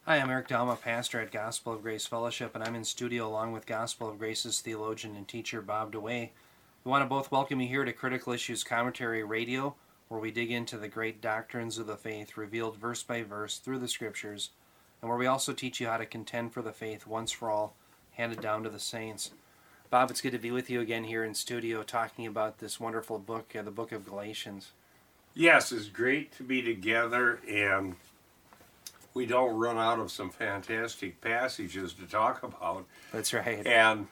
Hi, I'm Eric Dalma, pastor at Gospel of Grace Fellowship, and I'm in studio along with Gospel of Grace's theologian and teacher, Bob DeWay. We want to both welcome you here to Critical Issues Commentary Radio, where we dig into the great doctrines of the faith, revealed verse by verse through the Scriptures, and where we also teach you how to contend for the faith once for all, handed down to the saints. Bob, it's good to be with you again here in studio talking about this wonderful book, the book of Galatians. Yes, it's great to be together, and we don't run out of some fantastic passages to talk about. That's right. And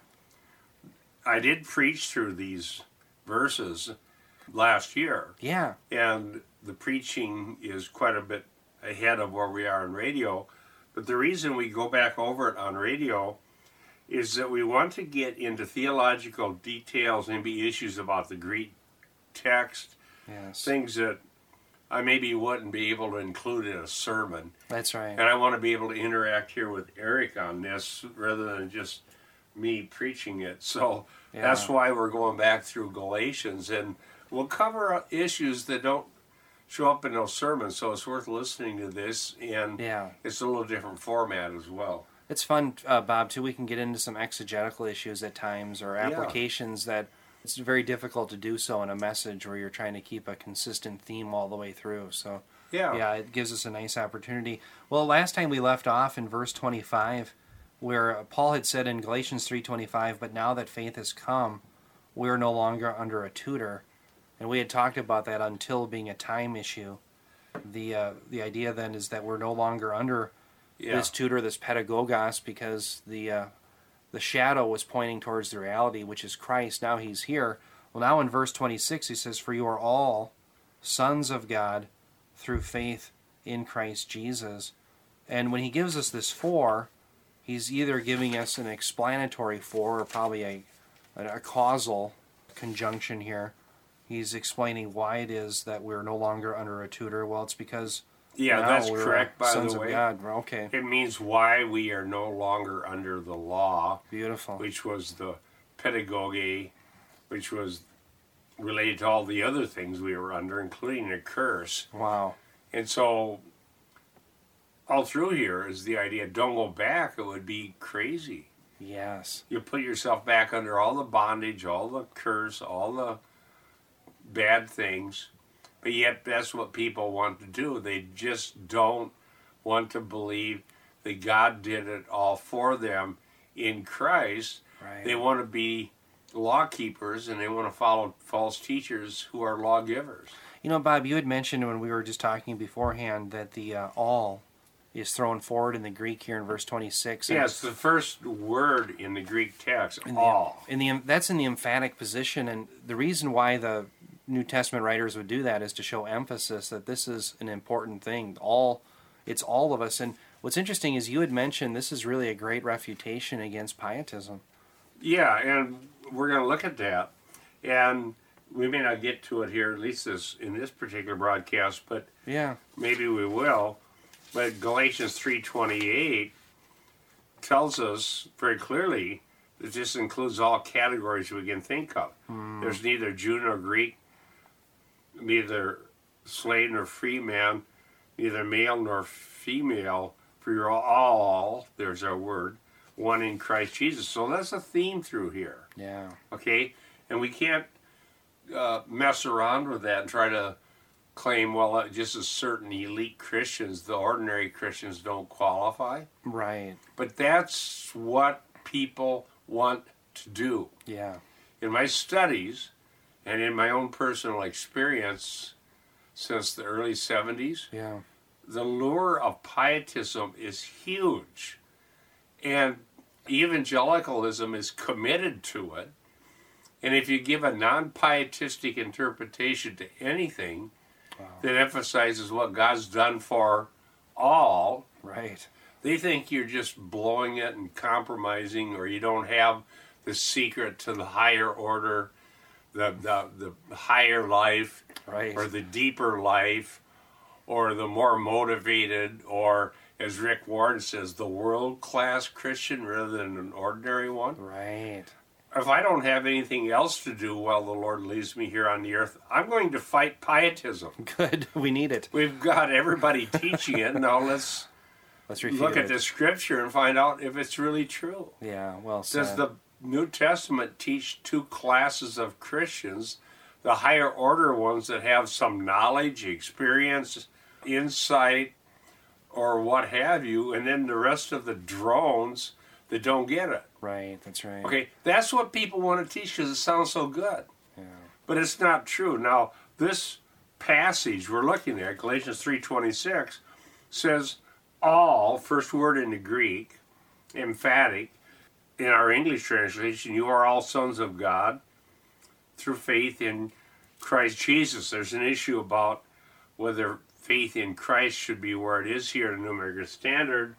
I did preach through these verses last year. Yeah. And the preaching is quite a bit ahead of where we are on radio. But the reason we go back over it on radio is that we want to get into theological details, maybe issues about the Greek text, Yes. things that I maybe wouldn't be able to include in a sermon. That's right. And I want to be able to interact here with Eric on this rather than just me preaching it. So that's why we're going back through Galatians. And we'll cover issues that don't show up in those sermons. So it's worth listening to this. And it's a little different format as well. It's fun, Bob, too. We can get into some exegetical issues at times or applications that it's very difficult to do so in a message where you're trying to keep a consistent theme all the way through. So, it gives us a nice opportunity. Well, last time we left off in verse 25, where Paul had said in Galatians 3:25, "But now that faith has come, we are no longer under a tutor." And we had talked about that until being a time issue. The idea then is that we're no longer under this tutor, this pedagogos, because the shadow was pointing towards the reality, which is Christ. Now he's here. Well, now in verse 26, he says, "For you are all sons of God through faith in Christ Jesus." And when he gives us this "for," he's either giving us an explanatory "for" or probably a causal conjunction here. He's explaining why it is that we're no longer under a tutor. Well, it's because that's correct, by sons the way. of God. Okay. It means why we are no longer under the law. Beautiful. Which was the pedagogy, which was related to all the other things we were under, including a curse. Wow. And so, all through here is the idea, don't go back, it would be crazy. Yes. You put yourself back under all the bondage, all the curse, all the bad things. But yet that's what people want to do. They just don't want to believe that God did it all for them in Christ. Right. They want to be law keepers and they want to follow false teachers who are lawgivers. You know, Bob, you had mentioned when we were just talking beforehand that the all is thrown forward in the Greek here in verse 26. Yes, the first word in the Greek text, all. That's in the emphatic position, and the reason why the New Testament writers would do that is to show emphasis that this is an important thing. It's all of us. And what's interesting is you had mentioned this is really a great refutation against pietism. Yeah, and we're going to look at that. And we may not get to it here, at least in this particular broadcast, but maybe we will. But Galatians 3:28 tells us very clearly that this includes all categories we can think of. There's neither Jew nor Greek, neither slave nor free man, neither male nor female, for you're all, there's our word, one in Christ Jesus. So that's a theme through here. Yeah. Okay? And we can't mess around with that and try to claim, well, just as certain elite Christians, the ordinary Christians don't qualify. Right. But that's what people want to do. Yeah. In my studies and in my own personal experience since the early 70s, the lure of pietism is huge. And evangelicalism is committed to it. And if you give a non-pietistic interpretation to anything that emphasizes what God's done for all, they think you're just blowing it and compromising, or you don't have the secret to the higher order, the higher life, or the deeper life, or the more motivated, or, as Rick Warren says, the world-class Christian rather than an ordinary one. Right. If I don't have anything else to do while the Lord leaves me here on the earth, I'm going to fight pietism. Good. We need it. We've got everybody teaching it. Now let's let's refute look at the scripture and find out if it's really true. Yeah, well said. Does the New Testament teach two classes of Christians, the higher order ones that have some knowledge, experience, insight, or what have you, and then the rest of the drones that don't get it? Right, that's right. Okay, that's what people want to teach because it sounds so good. Yeah. But it's not true. Now, this passage we're looking at, Galatians 3:26, says all, first word in the Greek, emphatic. In our English translation, you are all sons of God through faith in Christ Jesus. There's an issue about whether faith in Christ should be where it is here in the New American Standard,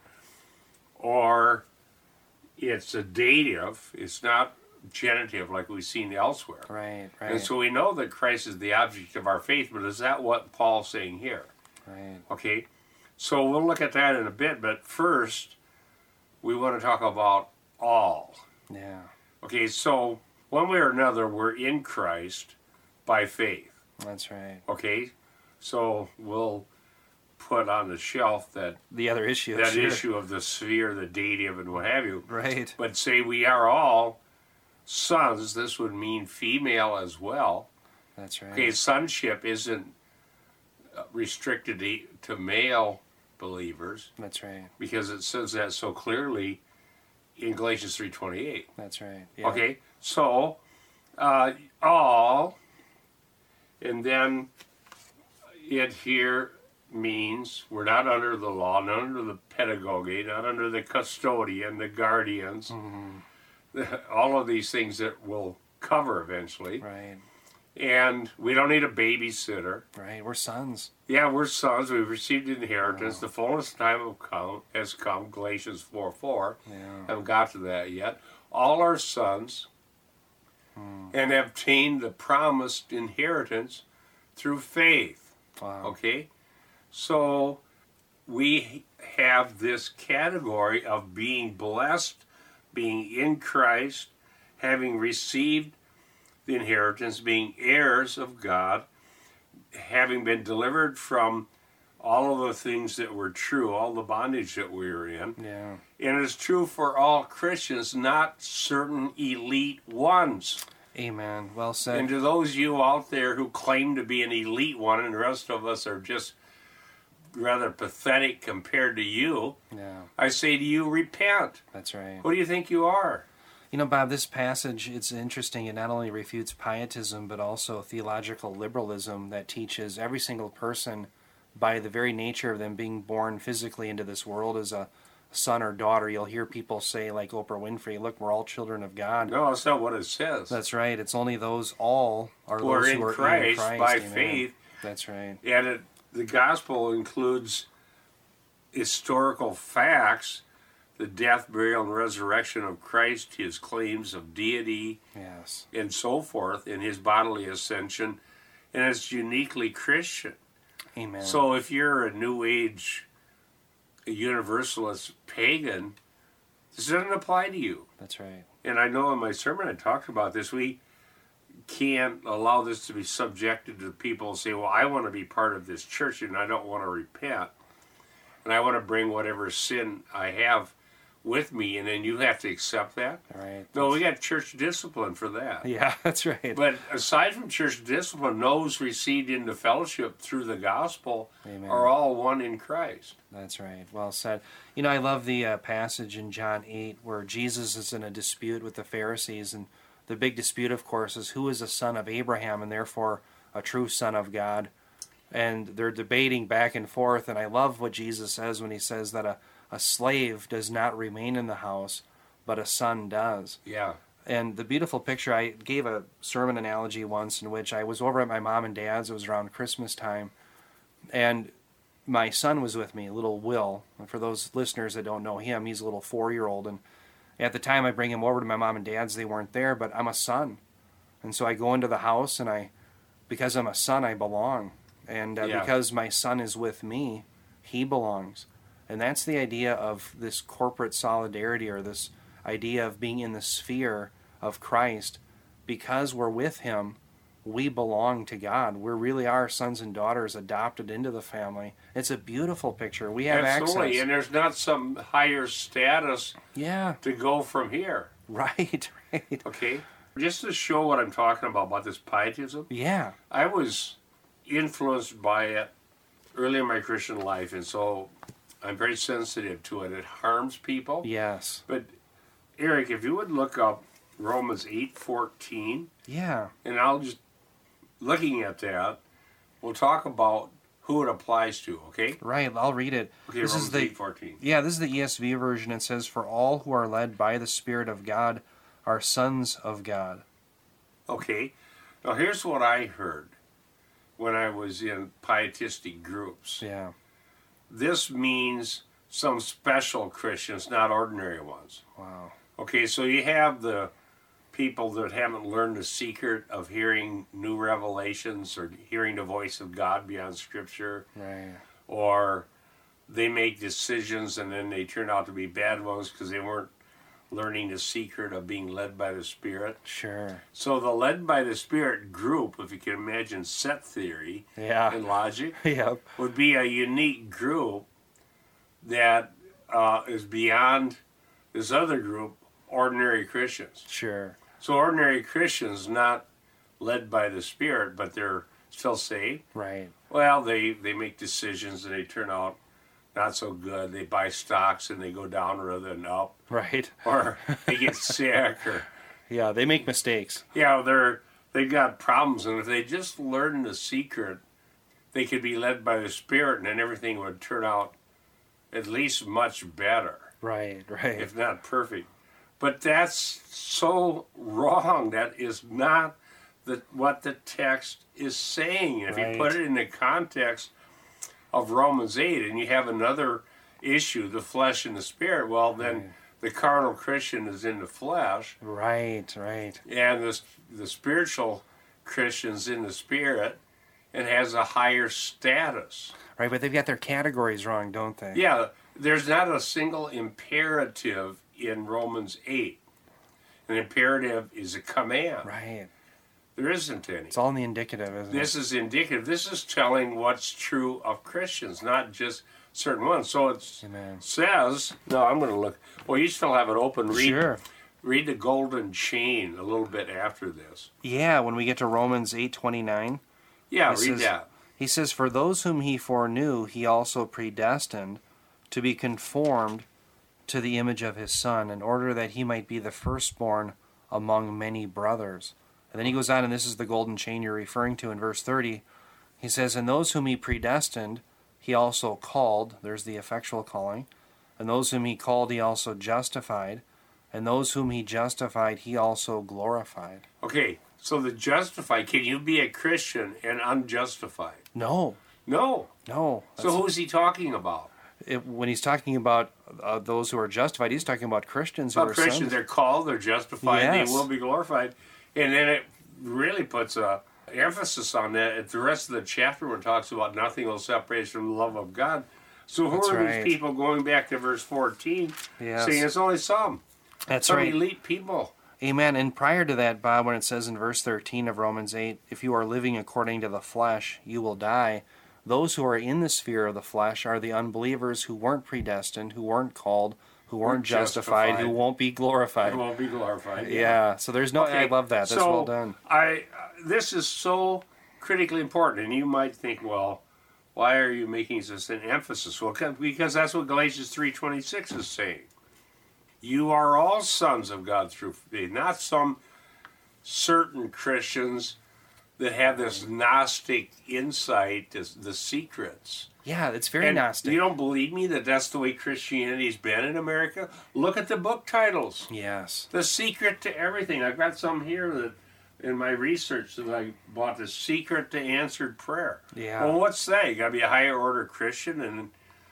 or it's a dative, it's not genitive like we've seen elsewhere. Right. And so we know that Christ is the object of our faith, but is that what Paul's saying here? Right. Okay, so we'll look at that in a bit, but first we want to talk about all. Yeah. Okay, so one way or another, we're in Christ by faith. That's right. Okay, so we'll put on the shelf that the other issue, that issue of the sphere, the dative, and what have you. Right. But say we are all sons. This would mean female as well. That's right. Okay, sonship isn't restricted to male believers. That's right. Because it says that so clearly in Galatians 3:28. That's right. Yeah. Okay, so all, and then it here means we're not under the law, not under the pedagogy, not under the custodian, the guardians, all of these things that we'll cover eventually. Right. And we don't need a babysitter. Right, we're sons. Yeah, we're sons. We've received inheritance. The fullness of time has come, Galatians 4:4. Yeah. Haven't got to that yet. All are sons and have obtained the promised inheritance through faith. Wow. Okay? So we have this category of being blessed, being in Christ, having received the inheritance, being heirs of God, having been delivered from all of the things that were true, all the bondage that we were in. Yeah. And it's true for all Christians, not certain elite ones. Amen. Well said. And to those of you out there who claim to be an elite one and the rest of us are just rather pathetic compared to you, I say to you, repent. That's right. Who do you think you are? You know, Bob, this passage, it's interesting. It not only refutes pietism, but also theological liberalism that teaches every single person, by the very nature of them being born physically into this world as a son or daughter. You'll hear people say, like Oprah Winfrey, look, we're all children of God. No, that's not what it says. That's right. It's only those all are who those are in who are Christ, in Christ by Amen. faith. That's right. And the gospel includes historical facts, the death, burial, and resurrection of Christ, his claims of deity, yes, and so forth, and his bodily ascension, and it's uniquely Christian. Amen. So if you're a New Age, a universalist pagan, this doesn't apply to you. That's right. And I know in my sermon I talked about this. We can't allow this to be subjected to people who say, well, I want to be part of this church and I don't want to repent. And I want to bring whatever sin I have with me, and then you have to accept that. All right. No, we got church discipline for that. Yeah, that's right. But aside from church discipline, those received into fellowship through the gospel Amen. are all one in Christ. That's right. Well said. You know, I love the passage in John 8 where Jesus is in a dispute with the Pharisees, and the big dispute, of course, is who is a son of Abraham and therefore a true son of God. And they're debating back and forth, and I love what Jesus says when he says that a slave does not remain in the house, but a son does. Yeah. And the beautiful picture, I gave a sermon analogy once in which I was over at my mom and dad's. It was around Christmas time, and my son was with me, little Will. And for those listeners that don't know him, he's a little 4-year-old. And at the time I bring him over to my mom and dad's, they weren't there, but I'm a son. And so I go into the house, and because I'm a son, I belong. And because my son is with me, he belongs. And that's the idea of this corporate solidarity, or this idea of being in the sphere of Christ. Because we're with him, we belong to God. We really are sons and daughters adopted into the family. It's a beautiful picture. We have Absolutely. access. And there's not some higher status to go from here. Right, right. Okay? Just to show what I'm talking about this pietism. Yeah. I was influenced by it early in my Christian life, and so I'm very sensitive to it. It harms people. Yes. But, Eric, if you would look up Romans 8:14. Yeah. And I'll just, looking at that, we'll talk about who it applies to, okay? Right, I'll read it. Okay, this Romans 8:14. Yeah, this is the ESV version. It says, "For all who are led by the Spirit of God are sons of God." Okay. Now, here's what I heard when I was in pietistic groups. Yeah. This means some special Christians, not ordinary ones. Wow. Okay, so you have the people that haven't learned the secret of hearing new revelations or hearing the voice of God beyond Scripture. Right. Or they make decisions and then they turn out to be bad ones because they weren't learning the secret of being led by the Spirit. Sure. So the led by the Spirit group, if you can imagine set theory and logic, yep, would be a unique group that is beyond this other group, ordinary Christians. Sure. So ordinary Christians, not led by the Spirit, but they're still saved. Right. Well, they make decisions and they turn out not so good. They buy stocks and they go down rather than up. Right. Or they get sick. Or yeah, they make mistakes. Yeah, they've got problems, and if they just learn the secret, they could be led by the Spirit, and then everything would turn out at least much better. Right. Right. If not perfect. But that's so wrong. That is not what the text is saying. If you put it in the context of Romans 8 and you have another issue, the flesh and the Spirit, well, then the carnal Christian is in the flesh. Right, right. And the spiritual Christian's in the Spirit and has a higher status. Right, but they've got their categories wrong, don't they? Yeah, there's not a single imperative in Romans 8. An imperative is a command. Right. There isn't any. It's all in the indicative, isn't it? This is indicative. This is telling what's true of Christians, not just certain ones. So it says, no, I'm going to look. Well, you still have it open. Sure. Read the golden chain a little bit after this. Yeah, when we get to Romans 8:29. Yeah, read that. He says, "For those whom he foreknew, he also predestined to be conformed to the image of his Son, in order that he might be the firstborn among many brothers." And then he goes on, and this is the golden chain you're referring to in verse 30. He says, "And those whom he predestined, he also called." There's the effectual calling. "And those whom he called, he also justified. And those whom he justified, he also glorified." Okay, so the justified, can you be a Christian and unjustified? No. No. No. So who's he talking about? When he's talking about those who are justified, he's talking about Christians who are Christians, sons. they're called, they're justified, they will be glorified. And then it really puts a emphasis on that. The rest of the chapter when it talks about nothing will separate us from the love of God. So who are these people, going back to verse 14, saying it's only some? That's some elite people. Amen. And prior to that, Bob, when it says in verse 13 of Romans 8, "If you are living according to the flesh, you will die." Those who are in the sphere of the flesh are the unbelievers who weren't predestined, who weren't called, who weren't justified, who won't be glorified. Who won't be glorified. Yeah. So there's no. I love that. That's well done. This is so critically important, and you might think, well, why are you making this an emphasis? Well, because that's what Galatians 3:26 is saying. You are all sons of God through faith, not some certain Christians that have this Gnostic insight, the secrets. Yeah, it's very Gnostic. You don't believe me that that's the way Christianity's been in America? Look at the book titles. Yes. The secret to everything. I've got some here that in my research that I bought, The Secret to Answered Prayer. Yeah. Well, what's that? You got to be a higher order Christian and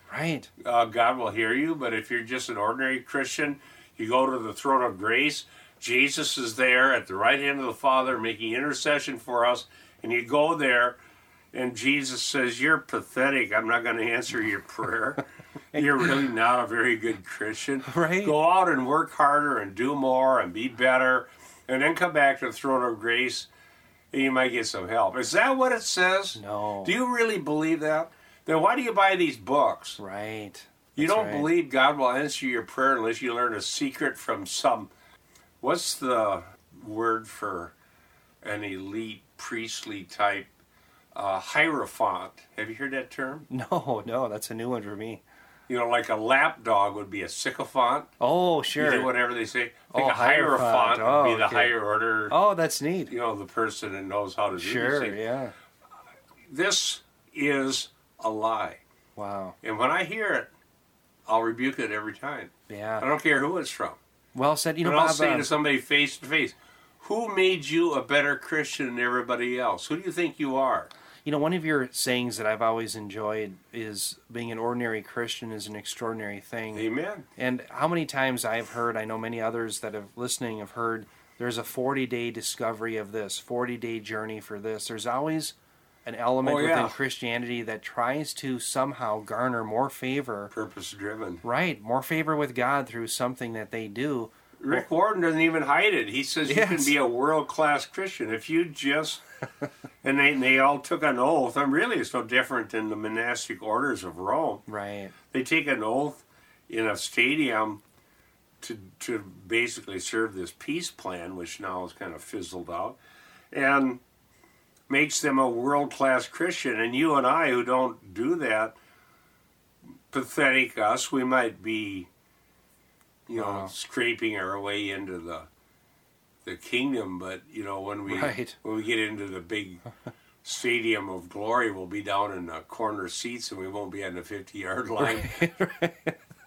God will hear you. But if you're just an ordinary Christian, you go to the throne of grace. Jesus is there at the right hand of the Father making intercession for us. And you go there and Jesus says, "You're pathetic. I'm not going to answer your prayer. You're really not a very good Christian. Right. Go out and work harder and do more and be better. And then come back to the throne of grace and you might get some help. Is that what it says? No. Do you really believe that? Then why do you buy these books? Right. You don't believe God will answer your prayer unless you learn a secret from some... What's the word for an elite priestly type? Hierophant. Have you heard that term? No, that's a new one for me. You know, like a lapdog would be a sycophant. Oh, sure. You know, whatever they say. Like a hierophant would be the higher order. Oh, that's neat. You know, the person that knows how to do these things. Sure, yeah. This is a lie. Wow. And when I hear it, I'll rebuke it every time. Yeah. I don't care who it's from. Well said. You know, and I'll Bob, say to somebody face to face, who made you a better Christian than everybody else? Who do you think you are? You know, one of your sayings that I've always enjoyed is being an ordinary Christian is an extraordinary thing. Amen. And how many times I've heard, I know many others that have listening have heard, there's a 40-day discovery of this, 40-day journey for this. There's always an element within Christianity that tries to somehow garner more favor. Purpose-driven. Right, more favor with God through something that they do. Rick Warren doesn't even hide it. He says you can be a world-class Christian if you just... And they all took an oath. And really, it's no different than the monastic orders of Rome. Right. They take an oath in a stadium to basically serve this peace plan, which now is kind of fizzled out, and makes them a world-class Christian. And you and I, who don't do that, pathetic us, we might be, you know, scraping our way into the kingdom, but you know when we get into the big stadium of glory, we'll be down in the corner seats and we won't be on the 50-yard line. Right.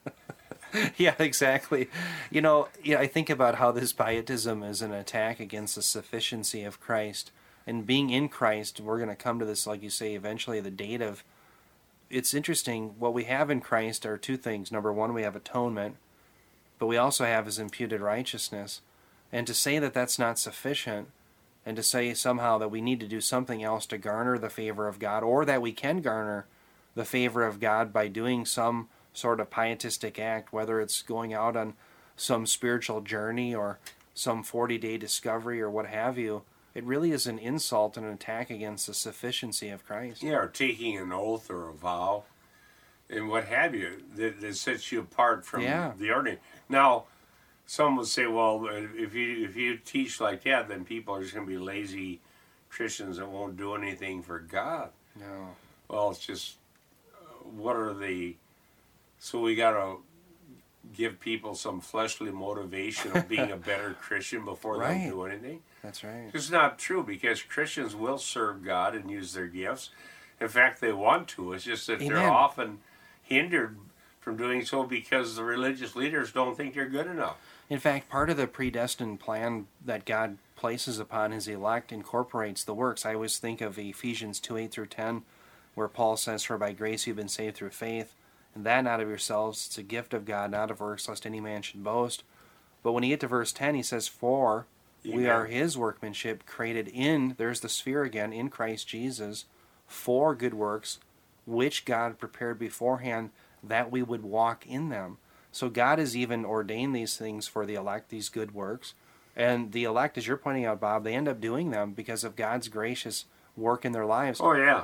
Yeah, exactly. You know, I think about how this pietism is an attack against the sufficiency of Christ, and being in Christ. We're going to come to this, like you say, eventually. The date of it's interesting. What we have in Christ are two things. Number one, we have atonement, but we also have His imputed righteousness. And to say that that's not sufficient, and to say somehow that we need to do something else to garner the favor of God, or that we can garner the favor of God by doing some sort of pietistic act, whether it's going out on some spiritual journey or some 40-day discovery or what have you, it really is an insult and an attack against the sufficiency of Christ. Yeah, or taking an oath or a vow and what have you that sets you apart from the ordinary. Now, some would say, well, if you teach like that, then people are just going to be lazy Christians that won't do anything for God. No. Well, it's just, what are the... So we got to give people some fleshly motivation of being a better Christian before they do anything? That's right. It's not true, because Christians will serve God and use their gifts. In fact, they want to. It's just that they're often hindered from doing so because the religious leaders don't think they're good enough. In fact, part of the predestined plan that God places upon His elect incorporates the works. I always think of Ephesians 2:8-10, where Paul says, "For by grace you've been saved through faith, and that not of yourselves, it's a gift of God, not of works, lest any man should boast." But when you get to verse 10, he says, "For we are His workmanship, created in," there's the sphere again, "in Christ Jesus, for good works, which God prepared beforehand that we would walk in them." So God has even ordained these things for the elect, these good works. And the elect, as you're pointing out, Bob, they end up doing them because of God's gracious work in their lives. Oh, yeah.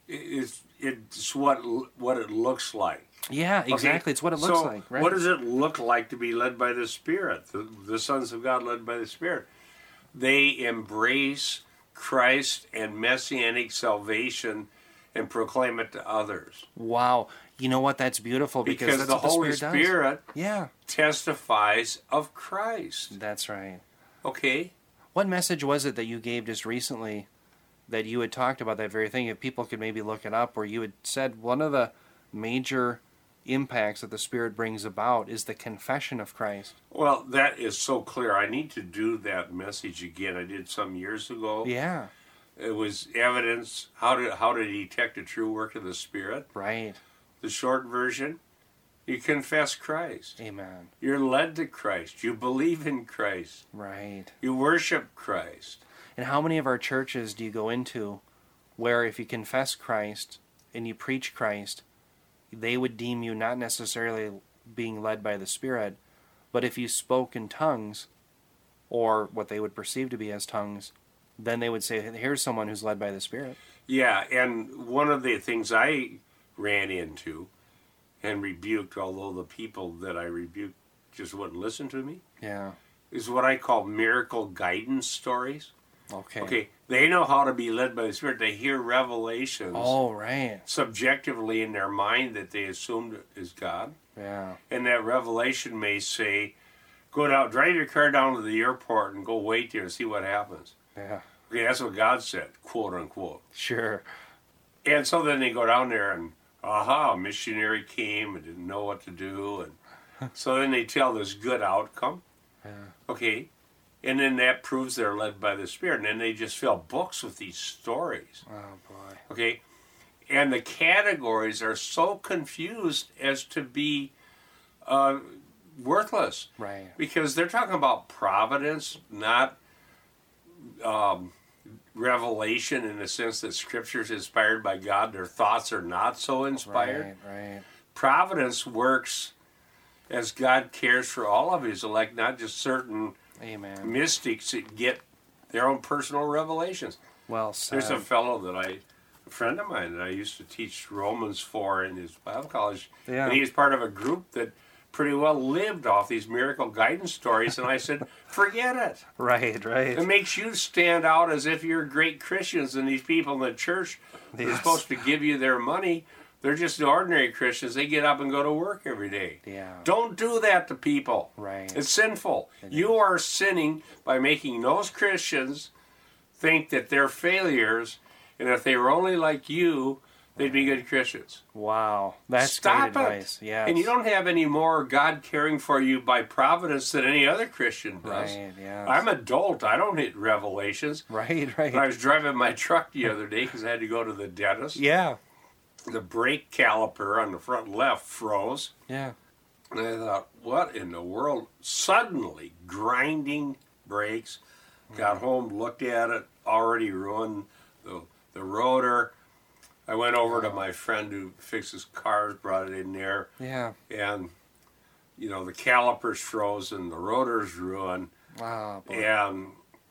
It's what it looks like. Yeah, exactly. Okay. It's what it looks like. Right? What does it look like to be led by the Spirit? The sons of God led by the Spirit. They embrace Christ and messianic salvation and proclaim it to others. Wow. You know what? That's beautiful because that's the what the Holy Spirit testifies of Christ. That's right. Okay. What message was it that you gave just recently that you had talked about that very thing? If people could maybe look it up, where you had said one of the major impacts that the Spirit brings about is the confession of Christ. Well, that is so clear. I need to do that message again. I did some years ago. Yeah. It was evidence, how to detect a true work of the Spirit. Right. The short version, you confess Christ. Amen. You're led to Christ. You believe in Christ. Right. You worship Christ. And how many of our churches do you go into where if you confess Christ and you preach Christ, they would deem you not necessarily being led by the Spirit, but if you spoke in tongues, or what they would perceive to be as tongues, then they would say, here's someone who's led by the Spirit. Yeah, and one of the things I ran into and rebuked, although the people that I rebuked just wouldn't listen to me, is what I call miracle guidance stories. Okay. They know how to be led by the Spirit. They hear revelations. Oh, right. Subjectively in their mind that they assumed is God. Yeah. And that revelation may say, go down, drive your car down to the airport and go wait there and see what happens. Yeah. Okay, that's what God said, quote unquote. Sure. And so then they go down there and, a missionary came and didn't know what to do. And so then they tell this good outcome. Yeah. Okay. And then that proves they're led by the Spirit. And then they just fill books with these stories. Oh, boy. Okay. And the categories are so confused as to be worthless. Right. Because they're talking about providence, not revelation in the sense that Scripture is inspired by God. Their thoughts are not so inspired. Right. Providence works as God cares for all of His elect, not just certain mystics that get their own personal revelations. Well said. There's a friend of mine that I used to teach Romans for in his Bible college, and he was part of a group that pretty well lived off these miracle guidance stories, and I said, forget it. Right. It makes you stand out as if you're great Christians, and these people in the church are supposed to give you their money. They're just ordinary Christians. They get up and go to work every day. Yeah. Don't do that to people. Right. It's sinful. You are sinning by making those Christians think that they're failures, and if they were only like you, they'd be good Christians. Wow. That's Stop great advice. Yes. And you don't have any more God caring for you by providence than any other Christian does. Right, yes. I'm an adult. I don't hit revelations. Right. I was driving my truck the other day because I had to go to the dentist. Yeah. The brake caliper on the front left froze. Yeah. And I thought, what in the world? Suddenly, grinding brakes. Got home, looked at it, already ruined the rotor. I went over to my friend who fixes cars, brought it in there. Yeah. And, the caliper's frozen, the rotor's ruined. Wow. Boy. And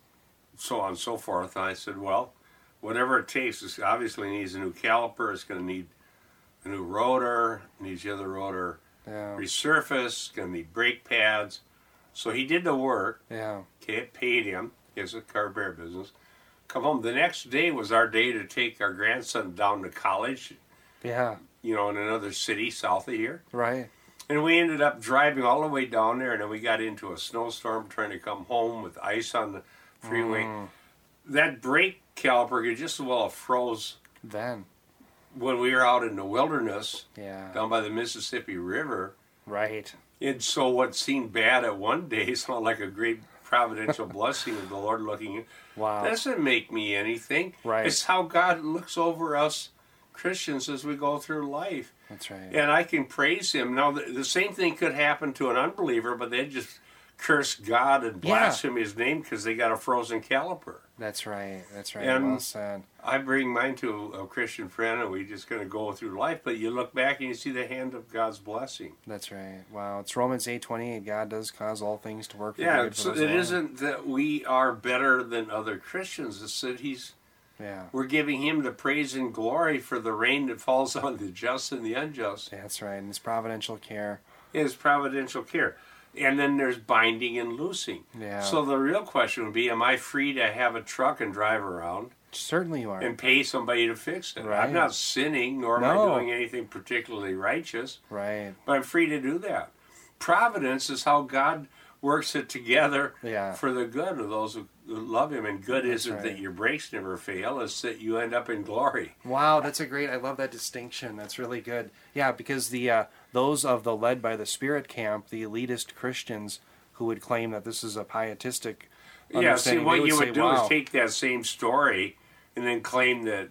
so on and so forth. And I said, well, whatever it takes, it obviously needs a new caliper. It's going to need a new rotor. Needs the other rotor resurfaced. It's going to need brake pads. So he did the work. Yeah. Okay, it paid him. He has a car repair business. Come home. The next day was our day to take our grandson down to college. Yeah. In another city south of here. Right. And we ended up driving all the way down there, and then we got into a snowstorm trying to come home with ice on the freeway. That brake caliper could just as well have froze then when we were out in the wilderness down by the Mississippi River. Right. And so what seemed bad at one day sounded like a great providential blessing of the Lord looking. Wow. That doesn't make me anything. Right. It's how God looks over us Christians as we go through life. That's right. And I can praise Him. Now, the same thing could happen to an unbeliever, but they'd just curse God and blaspheme His name because they got a frozen caliper. That's right. And well said. I bring mine to a Christian friend, and we're just going to go through life. But you look back and you see the hand of God's blessing. That's right. Wow. It's Romans 8:28. God does cause all things to work for Yeah, good. so it isn't that we are better than other Christians. It's that we're giving Him the praise and glory for the rain that falls on the just and the unjust. That's right. And His providential care. His providential care. And then there's binding and loosing. Yeah. So the real question would be, am I free to have a truck and drive around? Certainly you are. And pay somebody to fix it. Right. I'm not sinning, nor am I doing anything particularly righteous. Right. But I'm free to do that. Providence is how God works it together for the good of those who love Him. And good isn't that your brakes never fail, it's that you end up in glory. Wow, that's I love that distinction. That's really good. Yeah, because those of the led by the Spirit camp, the elitist Christians who would claim that this is a pietistic understanding, what you would do is take that same story and then claim that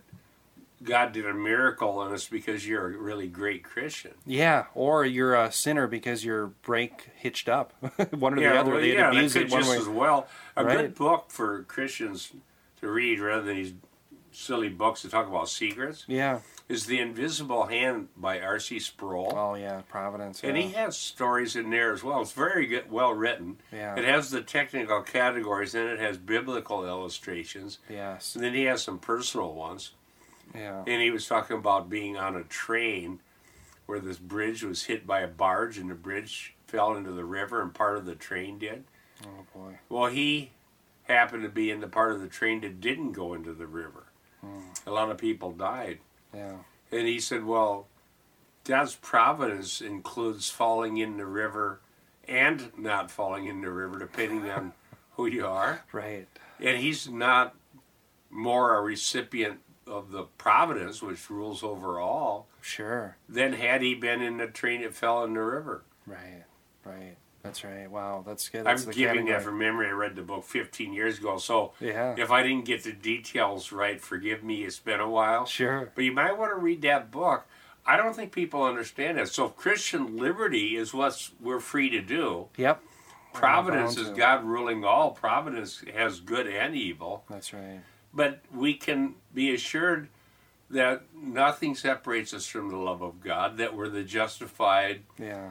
God did a miracle on us because you're a really great Christian. Yeah, or you're a sinner because your brake hitched up. One or the other. Well, they'd abuse it one just way. as well. A good book for Christians to read rather than these silly books that talk about secrets. Yeah. Is The Invisible Hand by R.C. Sproul. Oh, yeah, Providence. And he has stories in there as well. It's very good, well written. Yeah. It has the technical categories, and it has biblical illustrations. Yes. And then he has some personal ones. Yeah. And he was talking about being on a train where this bridge was hit by a barge, and the bridge fell into the river, and part of the train did. Oh, boy. Well, he happened to be in the part of the train that didn't go into the river. A lot of people died. Yeah. And he said, well, God's providence includes falling in the river and not falling in the river, depending on who you are. Right. And he's not more a recipient of the providence, which rules over all, sure, than had he been in the train that fell in the river. Right, right. That's right. Wow, that's good. That's I'm giving that from memory. I read the book 15 years ago, so if I didn't get the details right, forgive me. It's been a while. Sure. But you might want to read that book. I don't think people understand it. So Christian liberty is what we're free to do. Yep. Providence is God ruling all. Providence has good and evil. That's right. But we can be assured that nothing separates us from the love of God, that we're the justified,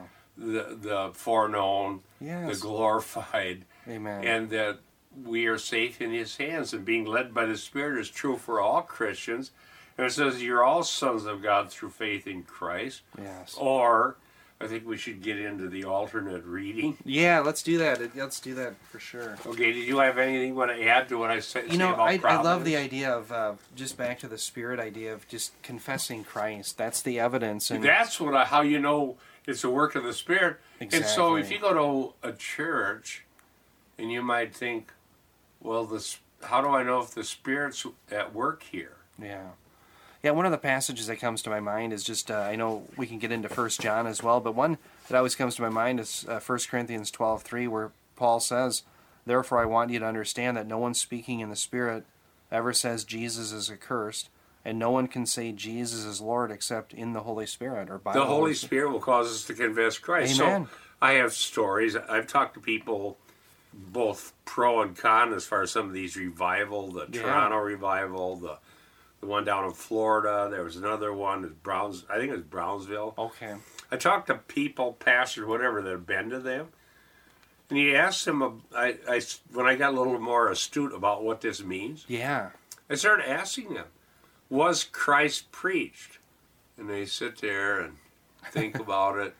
the foreknown, the glorified, Amen. And that we are safe in His hands. And being led by the Spirit is true for all Christians. And it says you're all sons of God through faith in Christ. Yes. Or I think we should get into the alternate reading. Yeah, let's do that. Let's do that for sure. Okay, did you have anything you want to add to what I said about providence? I love the idea of, just back to the Spirit idea of just confessing Christ. That's the evidence. And that's how you know it's a work of the Spirit. Exactly. And so if you go to a church and you might think, well, how do I know if the Spirit's at work here? Yeah. Yeah, one of the passages that comes to my mind is just, I know we can get into 1 John as well, but one that always comes to my mind is 1 Corinthians 12:3, where Paul says, "Therefore I want you to understand that no one speaking in the Spirit ever says Jesus is accursed, and no one can say Jesus is Lord except in the Holy Spirit." Or by the Holy Spirit will cause us to confess Christ. Amen. So I have stories. I've talked to people both pro and con as far as some of these revival, the Toronto revival, the one down in Florida. There was another one, I think it was Brownsville. Okay. I talked to people, pastors, whatever, that have been to them. And you asked them, when I got a little more astute about what this means, I started asking them, was Christ preached? And they sit there and think about it.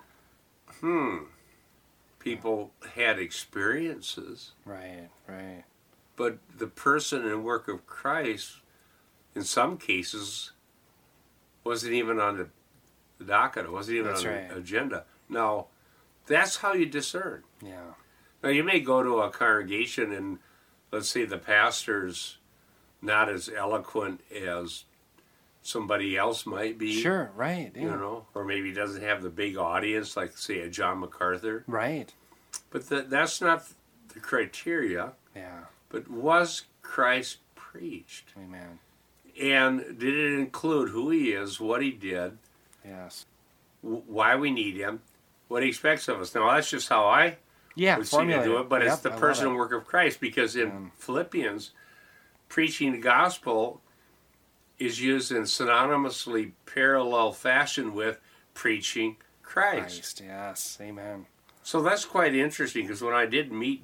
People had experiences. Right. But the person and work of Christ, in some cases, wasn't even on the docket. It wasn't even on the agenda. Now, that's how you discern. Yeah. Now, you may go to a congregation and, let's say, the pastor's not as eloquent as somebody else might be. Sure, right. Yeah. You know, or maybe he doesn't have the big audience like, say, a John MacArthur. Right. But that's not the criteria. Yeah. But was Christ preached? Amen. And did it include who He is, what He did, why we need Him, what He expects of us? Now, that's just how I would see to do it, but it's the person and work of Christ, because in Philippians, preaching the gospel is used in synonymously parallel fashion with preaching Christ. Yes, amen. So that's quite interesting, because when I did meet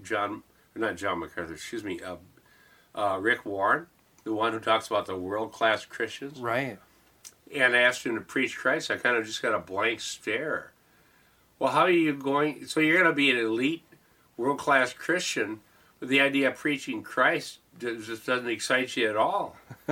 Rick Warren, the one who talks about the world-class Christians. Right. And asked him to preach Christ, I kind of just got a blank stare. Well, how are you going? So you're going to be an elite, world-class Christian, but the idea of preaching Christ just doesn't excite you at all.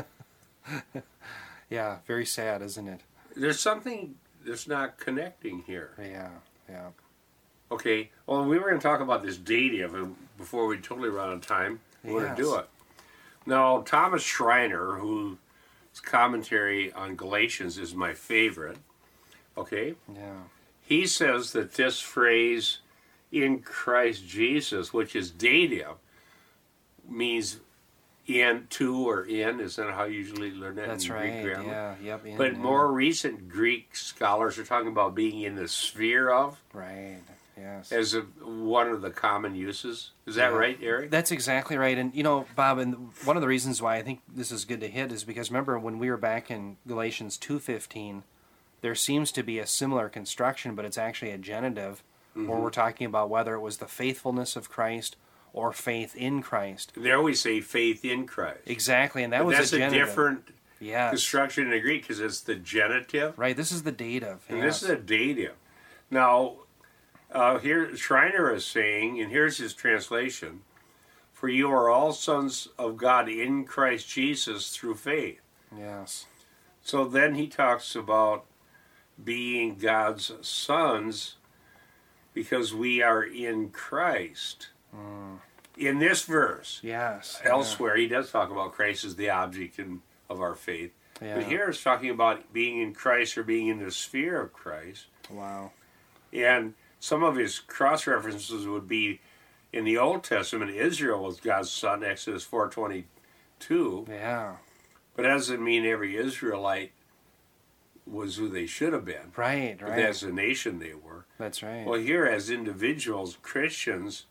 Yeah, very sad, isn't it? There's something that's not connecting here. Yeah. Okay, well, we were going to talk about this dative before we totally run out of time. We're going to do it. Now, Thomas Schreiner, whose commentary on Galatians is my favorite, okay? Yeah. He says that this phrase, in Christ Jesus, which is dative, means in, to, or in. Is that how you usually learn that in Greek grammar? Yeah, yep. But more recent Greek scholars are talking about being in the sphere of. Right. Yes. As one of the common uses. Is that right, Eric? That's exactly right. And, Bob, and one of the reasons why I think this is good to hit is because remember when we were back in Galatians 2:15, there seems to be a similar construction, but it's actually a genitive, where we're talking about whether it was the faithfulness of Christ or faith in Christ. They always say faith in Christ. Exactly, and that's a different yes. construction in the Greek because it's the genitive. Right, this is the dative. And this is a dative. Now, here Schreiner is saying, and here's his translation, "For you are all sons of God in Christ Jesus through faith." Yes. So then he talks about being God's sons because we are in Christ. In this verse. Yes. Elsewhere, he does talk about Christ as the object of our faith. Yeah. But here it's talking about being in Christ or being in the sphere of Christ. Wow. And some of his cross-references would be in the Old Testament, Israel was God's son, Exodus 4:22. Yeah. But that doesn't mean every Israelite was who they should have been. Right. But as a nation they were. That's right. Well, here as individuals, Christians,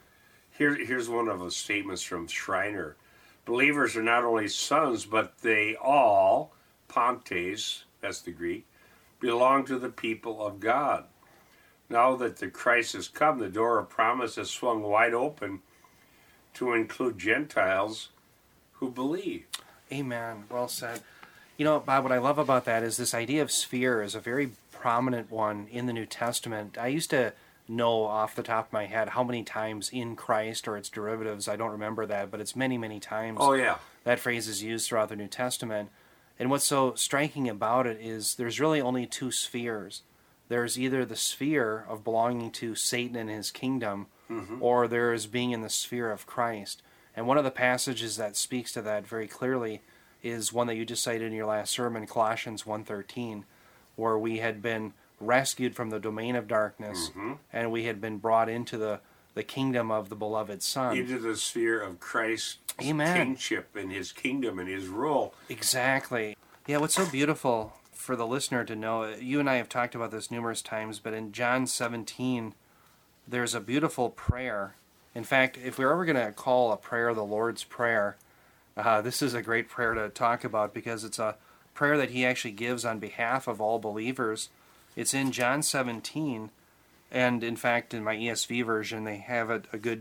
here's one of the statements from Schreiner. Believers are not only sons, but they all, pantes, that's the Greek, belong to the people of God. Now that the Christ has come, the door of promise has swung wide open to include Gentiles who believe. Amen. Well said. Bob, what I love about that is this idea of sphere is a very prominent one in the New Testament. I used to know off the top of my head how many times in Christ or its derivatives, I don't remember that, but it's many, many times. Oh, yeah. That phrase is used throughout the New Testament. And what's so striking about it is there's really only two spheres. There's either the sphere of belonging to Satan and his kingdom, or there is being in the sphere of Christ. And one of the passages that speaks to that very clearly is one that you just cited in your last sermon, Colossians 1:13, where we had been rescued from the domain of darkness, and we had been brought into the kingdom of the beloved Son. Into the sphere of Christ's kingship and his kingdom and his rule. Exactly. Yeah, what's so beautiful for the listener to know, you and I have talked about this numerous times, but in John 17, there's a beautiful prayer. In fact, if we're ever going to call a prayer the Lord's Prayer, this is a great prayer to talk about because it's a prayer that he actually gives on behalf of all believers. It's in John 17, and in fact, in my ESV version, they have a good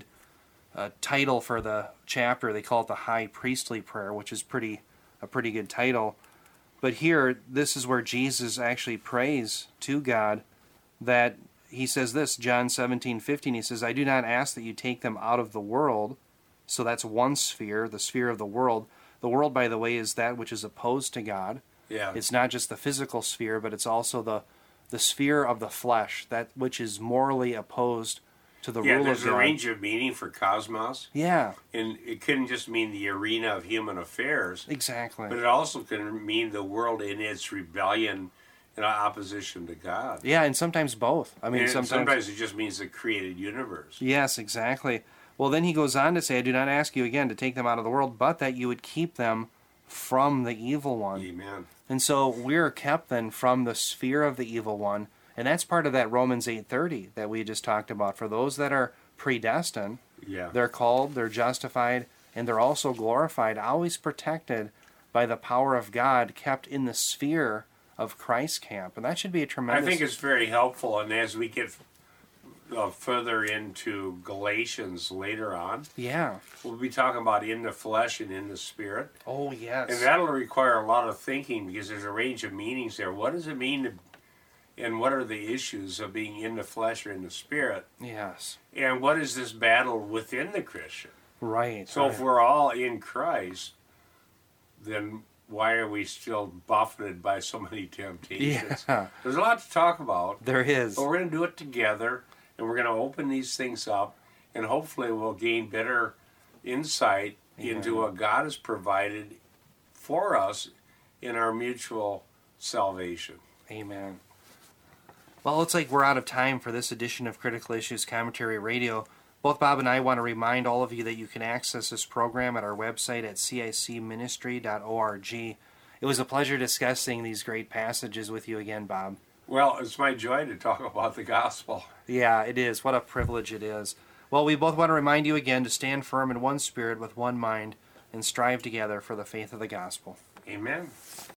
title for the chapter. They call it the High Priestly Prayer, which is a pretty good title. But here, this is where Jesus actually prays to God that he says this, John 17:15, he says, "I do not ask that you take them out of the world." So that's one sphere, the sphere of the world. The world, by the way, is that which is opposed to God. Yeah. It's not just the physical sphere, but it's also the sphere of the flesh, that which is morally opposed to the rule of God. Yeah, there's a range of meaning for cosmos. Yeah. And it couldn't just mean the arena of human affairs. Exactly. But it also can mean the world in its rebellion and opposition to God. Yeah, and sometimes both. I mean, sometimes it just means the created universe. Yes, exactly. Well, then he goes on to say, "I do not ask you again to take them out of the world, but that you would keep them from the evil one." Amen. And so we're kept then from the sphere of the evil one. And that's part of that Romans 8:30 that we just talked about. For those that are predestined, they're called, they're justified, and they're also glorified, always protected by the power of God, kept in the sphere of Christ's camp. And that should be a tremendous... I think it's very helpful. And as we get further into Galatians later on, we'll be talking about in the flesh and in the spirit. Oh, yes. And that'll require a lot of thinking because there's a range of meanings there. What does it mean to... And what are the issues of being in the flesh or in the spirit? Yes. And what is this battle within the Christian? Right. So if we're all in Christ, then why are we still buffeted by so many temptations? Yeah. There's a lot to talk about. There is. But we're going to do it together, and we're going to open these things up, and hopefully we'll gain better insight into what God has provided for us in our mutual salvation. Amen. Well, it looks like we're out of time for this edition of Critical Issues Commentary Radio. Both Bob and I want to remind all of you that you can access this program at our website at cicministry.org. It was a pleasure discussing these great passages with you again, Bob. Well, it's my joy to talk about the gospel. Yeah, it is. What a privilege it is. Well, we both want to remind you again to stand firm in one spirit with one mind and strive together for the faith of the gospel. Amen.